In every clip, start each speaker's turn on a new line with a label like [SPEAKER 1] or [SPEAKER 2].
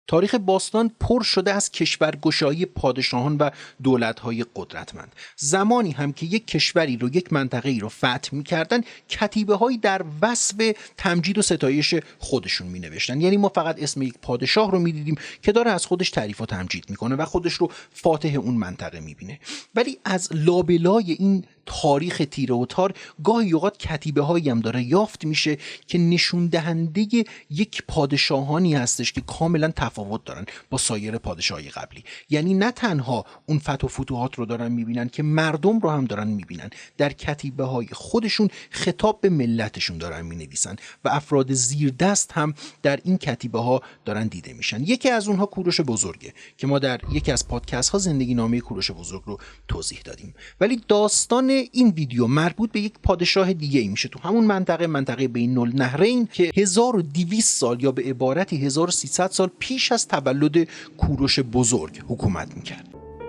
[SPEAKER 1] تاریخ باستان پر شده از کشورگشایی پادشاهان و دولت‌های قدرتمند. زمانی هم که یک کشوری رو، یک منطقه‌ای رو فتح می‌کردن، کتیبه‌هایی در وصف تمجید و ستایش خودشون می‌نوشتن. یعنی ما فقط اسم یک پادشاه رو می‌دیدیم که داره از خودش تعریف و تمجید می‌کنه و خودش رو فاتح اون منطقه می‌بینه. ولی از لابلای این تاریخ تیره و تار گاهی اوقات کتیبه هایی هم داره یافت میشه که نشون دهنده یک پادشاهانی هستش که کاملا تفاوت دارن با سایر پادشاهی قبلی. یعنی نه تنها اون فتح و فتوحات رو دارن میبینن که مردم رو هم دارن میبینن. در کتیبه های خودشون خطاب به ملتشون دارن مینویسن و افراد زیر دست هم در این کتیبه ها دارن دیده میشن. یکی از اونها کوروش بزرگه که ما در یکی از پادکست ها زندگی نامه کوروش بزرگ رو توضیح دادیم. ولی داستان این ویدیو مربوط به یک پادشاه دیگه ای میشه تو همون منطقه بین النهرین که 1200 سال یا به عبارتی 1300 سال پیش از تولد کوروش بزرگ حکومت میکرد.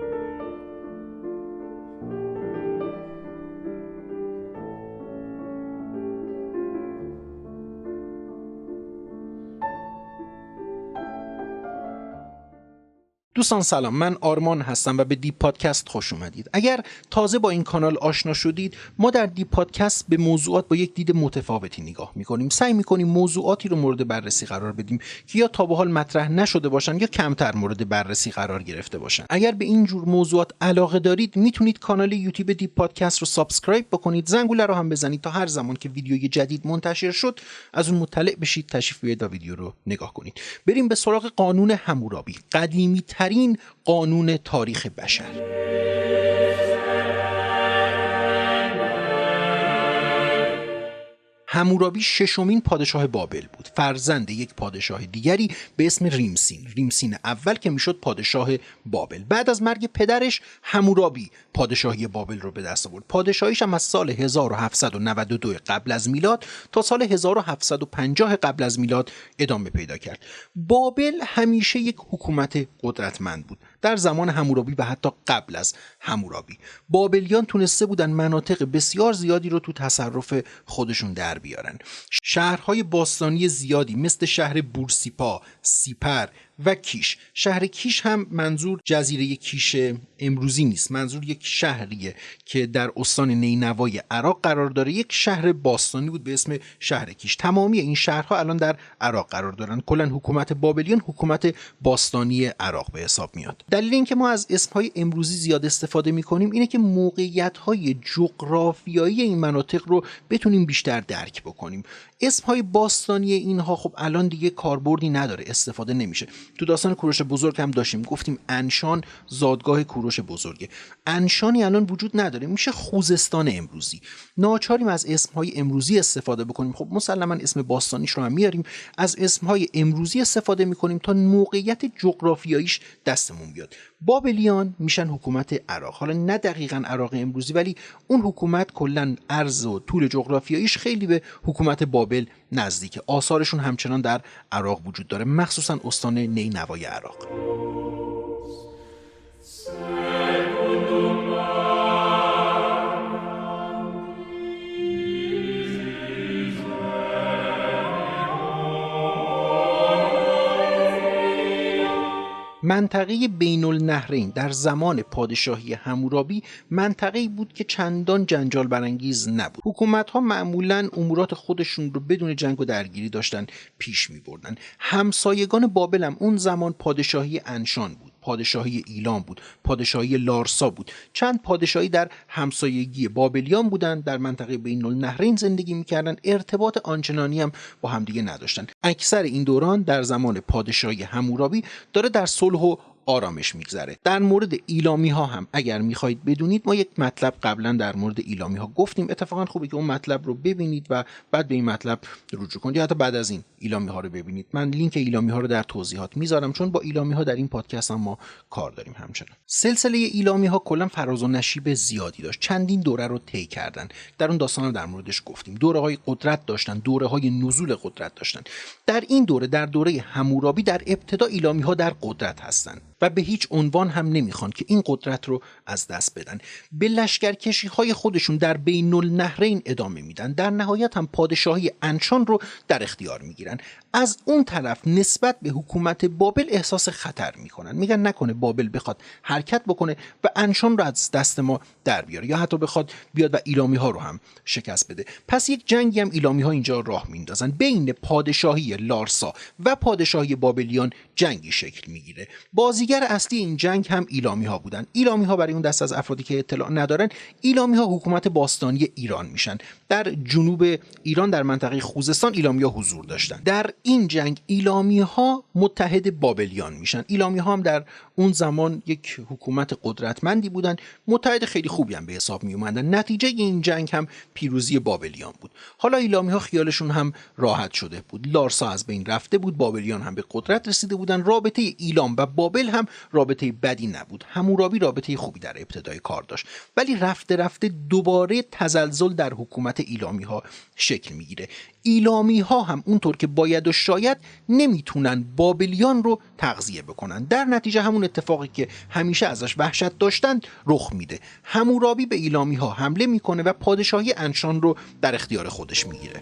[SPEAKER 1] دوستان سلام، من آرمان هستم و به دیپ پادکست خوش اومدید. اگر تازه با این کانال آشنا شدید، ما در دیپ پادکست به موضوعات با یک دید متفاوتی نگاه میکنیم. سعی میکنیم موضوعاتی رو مورد بررسی قرار بدیم که یا تا به حال مطرح نشده باشن یا کمتر مورد بررسی قرار گرفته باشن. اگر به این جور موضوعات علاقه دارید، میتونید کانال یوتیوب دیپ پادکست رو سابسکرایب بکنید، زنگوله رو هم بزنید تا هر زمان که ویدیوی جدید منتشر شد از اون مطلع بشید، تشریف بیارید و ویدیو رو نگاه کنید. بریم به سراغ قانون حمورابی، قدیمی ترین قانون تاریخ بشر. حمورابی ششمین پادشاه بابل بود، فرزند یک پادشاه دیگری به اسم ریمسین اول که میشد پادشاه بابل. بعد از مرگ پدرش حمورابی پادشاهی بابل رو به دست آورد. پادشاهیش هم از سال 1792 قبل از میلاد تا سال 1750 قبل از میلاد ادامه پیدا کرد. بابل همیشه یک حکومت قدرتمند بود. در زمان حمورابی و حتی قبل از حمورابی بابلیان تونسته بودن مناطق بسیار زیادی رو تو تصرف خودشون در بیارن. شهرهای باستانی زیادی مثل شهر بورسیپا، سیپر و کیش. شهر کیش هم منظور جزیره کیش امروزی نیست، منظور یک شهریه که در استان نینوای عراق قرار داره. یک شهر باستانی بود به اسم شهر کیش. تمامی این شهرها الان در عراق قرار دارن. کلا حکومت بابلیان حکومت باستانی عراق به حساب میاد. دلیل اینکه ما از اسمهای امروزی زیاد استفاده میکنیم اینه که موقعیت‌های جغرافیایی این مناطق رو بتونیم بیشتر درک بکنیم. اسمهای باستانی اینها خب الان دیگه کاربردی نداره، استفاده نمیشه. تو داستان کوروش بزرگ هم داشتیم، گفتیم انشان زادگاه کوروش بزرگه. انشانی الان وجود نداره، میشه خوزستان امروزی. ناچاریم از اسمهای امروزی استفاده بکنیم. خب مسلما اسم باستانیش رو هم میاریم، از اسمهای امروزی استفاده میکنیم تا موقعیت جغرافیاییش دستمون بیاد. بابلیان میشن حکومت عراق. حالا نه دقیقاً عراق امروزی، ولی اون حکومت کلا عرض و طول جغرافیاییش خیلی به حکومت بابل نزدیکه. آثارشون همچنان در عراق وجود داره، مخصوصا استان نینوای عراق. منطقه بین النهرین در زمان پادشاهی حمورابی منطقه‌ای بود که چندان جنجال برانگیز نبود. حکومت‌ها معمولاً امورات خودشون رو بدون جنگ و درگیری داشتن پیش می‌بردن. همسایگان بابل هم اون زمان پادشاهی انشان بود، پادشاهی ایلام بود، پادشاهی لارسا بود. چند پادشاهی در همسایگی بابلیان بودن، در منطقه بین النهرین زندگی می‌کردن، ارتباط آنچنانی هم با همدیگه نداشتن. اکثر این دوران در زمان پادشاهی حمورابی داره در صلح و آرامش میگذره. در مورد ایلامی ها هم اگر میخواید بدونید، ما یک مطلب قبلا در مورد ایلامی ها گفتیم. اتفاقا خوبه که اون مطلب رو ببینید و بعد به این مطلب رجوع کنید، یا حتی بعد از این ایلامی ها رو ببینید. من لینک ایلامی ها رو در توضیحات میذارم، چون با ایلامی ها در این پادکست هم ما کار داریم. همچنان سلسله ایلامی ها کلا فراز و نشیب زیادی داشت، چندین دوره رو طی کردن. در اون داستان رو در موردش گفتیم. دوره های قدرت داشتن، دوره های نزول قدرت داشتن. در این دوره، در دوره حمورابی، در ابتدا ایلامی ها در قدرت هستن. و به هیچ عنوان هم نمیخوان که این قدرت رو از دست بدن. به لشکرکشی های خودشون در بین النهرین ادامه میدن. در نهایت هم پادشاهی انشان رو در اختیار میگیرن. از اون طرف نسبت به حکومت بابل احساس خطر میکنن. میگن نکنه بابل بخواد حرکت بکنه و انشان رو از دست ما در بیاره، یا حتی بخواد بیاد و ایلامی ها رو هم شکست بده. پس یک جنگی هم ایلامی ها اینجا راه میندازن. بین پادشاهی لارسا و پادشاهی بابلیان جنگی شکل میگیره. بازیگر اصلی این جنگ هم ایلامی ها بودن. ایلامی ها برای اون دست از افرادی که اطلاع ندارن، ایلامی ها حکومت باستانی ایران میشن. در جنوب ایران در منطقه خوزستان ایلامی ها حضور داشتن. در این جنگ ایلامی ها متحد بابلیان میشن. ایلامی ها هم در اون زمان یک حکومت قدرتمندی بودن، متحد خیلی خوبی هم به حساب می اومدن. نتیجه این جنگ هم پیروزی بابلیان بود. حالا ایلامی ها خیالشون هم راحت شده بود. لارسا از بین رفته بود، بابلیان هم به قدرت رسیده بودن. رابطه ایلام و بابل هم رابطه بدی نبود. حمورابی رابطه خوبی در ابتدای کار داشت، ولی رفته رفته دوباره تزلزل در حکومت ایلامی ها شکل میگیره. ایلامی ها هم اونطور که باید و شاید نمیتونن بابلیان رو تغذیه بکنن. در نتیجه همون اتفاقی که همیشه ازش وحشت داشتن رخ میده. حمورابی به ایلامی ها حمله میکنه و پادشاهی انشان رو در اختیار خودش میگیره.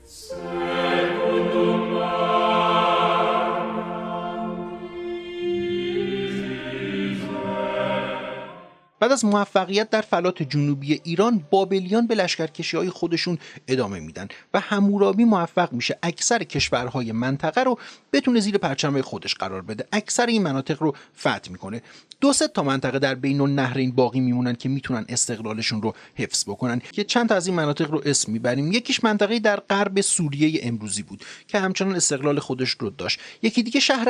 [SPEAKER 1] بعد از موفقیت در فلات جنوبی ایران، بابلیان به لشکرکشی‌های خودشون ادامه میدن و حمورابی موفق میشه اکثر کشورهای منطقه رو بتونه زیر پرچم خودش قرار بده. اکثر این مناطق رو فتح میکنه. 2-3 تا منطقه در بین النهرین باقی میمونن که میتونن استقلالشون رو حفظ بکنن، که چند تا از این مناطق رو اسم میبریم. یکیش منطقه در غرب سوریه امروزی بود که همچنان استقلال خودش رو داشت. یکی دیگه شهر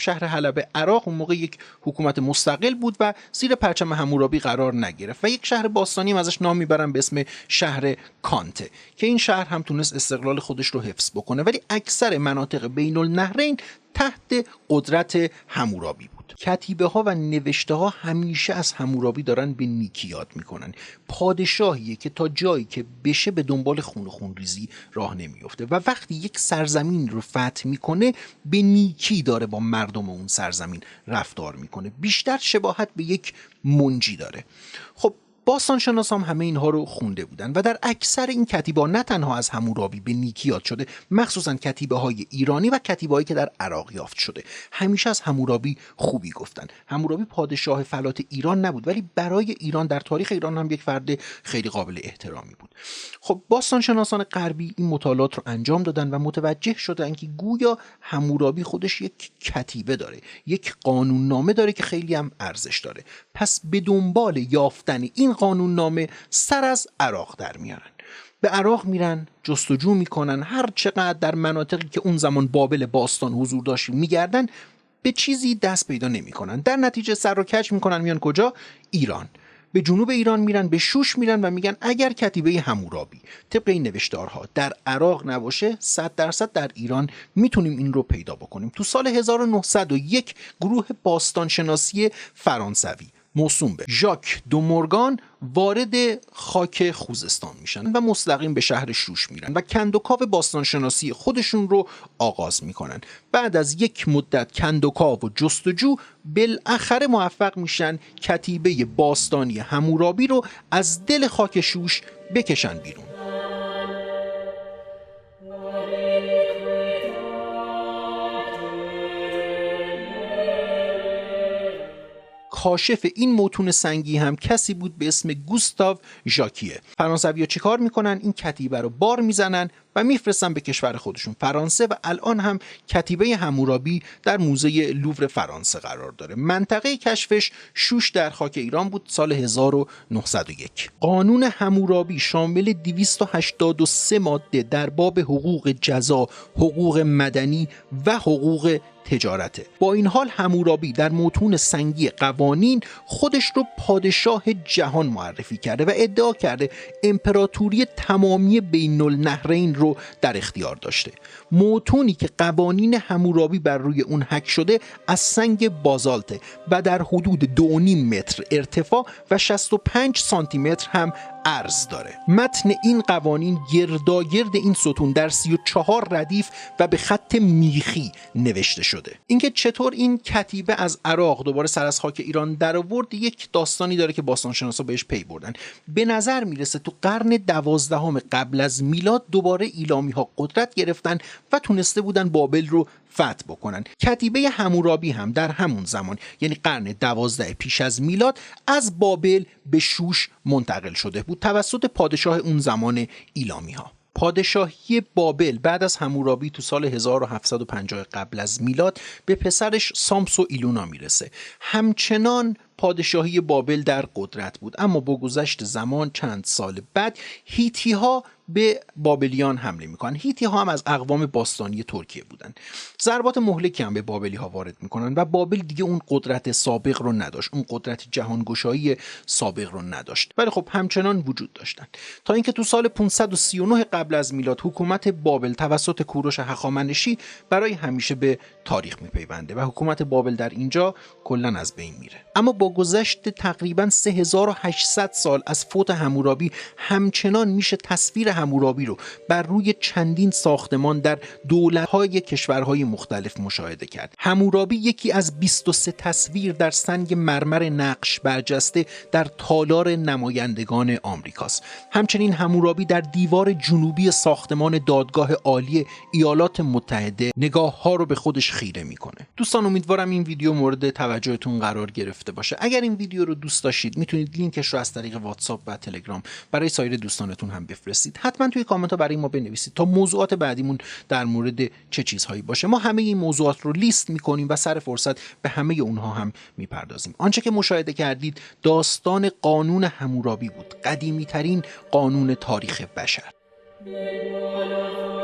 [SPEAKER 1] حلب عراق اون موقع یک حکومت مستقل بود و زیر پرچم حمورابی قرار نگرفت. و یک شهر باستانی هم ازش نام میبرن به اسم شهر کانته که این شهر هم تونست استقلال خودش رو حفظ بکنه، ولی اکثر مناطق بین النهرین تحت قدرت حمورابی بود. کتیبه ها و نوشته ها همیشه از حمورابی دارن به نیکی یاد میکنن. پادشاهیه که تا جایی که بشه به دنبال خون و خونریزی راه نمیفته و وقتی یک سرزمین رو فتح میکنه به نیکی داره با مردم اون سرزمین رفتار میکنه. بیشتر شباهت به یک منجی داره. خب باستانشناس هم همه اینها رو خونده بودن و در اکثر این کتیبه‌ها نه تنها از حمورابی به نیکی یاد شده، مخصوصا کتیبه های ایرانی و کتیبه هایی که در عراق یافت شده، همیشه از حمورابی خوبی گفتن. حمورابی پادشاه فلات ایران نبود، ولی برای ایران در تاریخ ایران هم یک فرد خیلی قابل احترامی بود. خب باستانشناسان غربی این مطالعات رو انجام دادن و متوجه شدن که گویا حمورابی خودش یک کتیبه داره، یک قانوننامه داره که خیلی هم ارزش داره. پس به دنبال یافتن این قانوننامه سر از عراق در میارن. به عراق میرن، جستجو میکنن، هر چقدر در مناطقی که اون زمان بابل باستان حضور داشت میگردن، به چیزی دست پیدا نمیکنن. در نتیجه سر رو کج میکنن، میان کجا؟ ایران. به جنوب ایران میرن، به شوش میرن و میگن اگر کتیبه حمورابی طبق این نوشتارها در عراق نباشه، 100% در ایران میتونیم این رو پیدا بکنیم. تو سال 1901 گروه باستانشناسی فرانسوی موسوم به ژاک دو مورگان وارد خاک خوزستان میشن و مستقیم به شهر شوش میرن و کندوکاو باستانشناسی خودشون رو آغاز میکنن. بعد از یک مدت کندوکاو و جستجو بالاخره موفق میشن کتیبه باستانی حمورابی رو از دل خاک شوش بکشن بیرون. کاشف این متون سنگی هم کسی بود به اسم گوستاو ژاکیه. فرانسوی‌ها چیکار میکنن؟ این کتیبه رو بار میزنن و میفرستن به کشور خودشون فرانسه و الان هم کتیبه حمورابی در موزه لوور فرانسه قرار داره. منطقه کشفش شوش در خاک ایران بود سال 1901. قانون حمورابی شامل 283 ماده در باب حقوق جزا، حقوق مدنی و حقوق تجارته. با این حال حمورابی در متون سنگی قوانین خودش رو پادشاه جهان معرفی کرده و ادعا کرده امپراتوری تمامی بین النهرین رو رو در اختیار داشته. متونی که قوانین حمورابی بر روی اون حک شده از سنگ بازالته و در حدود 2.5 متر ارتفاع و 65 سانتی متر هم عرض داره. متن این قوانین گرداگرد این ستون در 34 ردیف و به خط میخی نوشته شده. اینکه چطور این کتیبه از عراق دوباره سر از خاک ایران در آورد یک داستانی داره که باستانشناسا بهش پی بردن. به نظر میرسه تو قرن 12 قبل از میلاد دوباره ایلامی ها قدرت گرفتن و تونسته بودن بابل رو فتح بکنن. کتیبه حمورابی هم در همون زمان یعنی قرن 12 پیش از میلاد از بابل به شوش منتقل شده بود توسط پادشاه اون زمان ایلامی ها. پادشاهی بابل بعد از حمورابی تو سال 1750 قبل از میلاد به پسرش سامس و ایلونا میرسه. همچنان پادشاهی بابل در قدرت بود، اما با گذشت زمان چند سال بعد هیتی ها به بابلیان حمله میکنن. هیتی ها هم از اقوام باستانی ترکیه بودن. ضربات مهلکی هم به بابلی ها وارد میکنن و بابل دیگه اون قدرت سابق رو نداشت، اون قدرت جهانگشایی سابق رو نداشت، ولی خب همچنان وجود داشتن تا اینکه تو سال 539 قبل از میلاد حکومت بابل توسط کوروش هخامنشی برای همیشه به تاریخ میپیونده و حکومت بابل در اینجا کلا از بین میره. اما با گذشت تقریبا 3800 سال از فوت حمورابی همچنان میشه تصویر حمورابی رو بر روی چندین ساختمان در دولت‌های کشورهای مختلف مشاهده کرد. حمورابی یکی از 23 تصویر در سنگ مرمر نقش برجسته در تالار نمایندگان آمریکاست. همچنین حمورابی در دیوار جنوبی ساختمان دادگاه عالی ایالات متحده نگاه‌ها رو به خودش خیره میکنه. دوستان امیدوارم این ویدیو مورد توجهتون قرار گرفته باشه. اگر این ویدیو رو دوست داشتید میتونید لینکش رو از طریق واتساپ و تلگرام برای سایر دوستانتون هم بفرستید. حتما توی کامنت ها برای ما بنویسید تا موضوعات بعدیمون در مورد چه چیزهایی باشه. ما همه این موضوعات رو لیست میکنیم و سر فرصت به همه اونها هم میپردازیم. آنچه که مشاهده کردید داستان قانون حمورابی بود، قدیمی ترین قانون تاریخ بشر.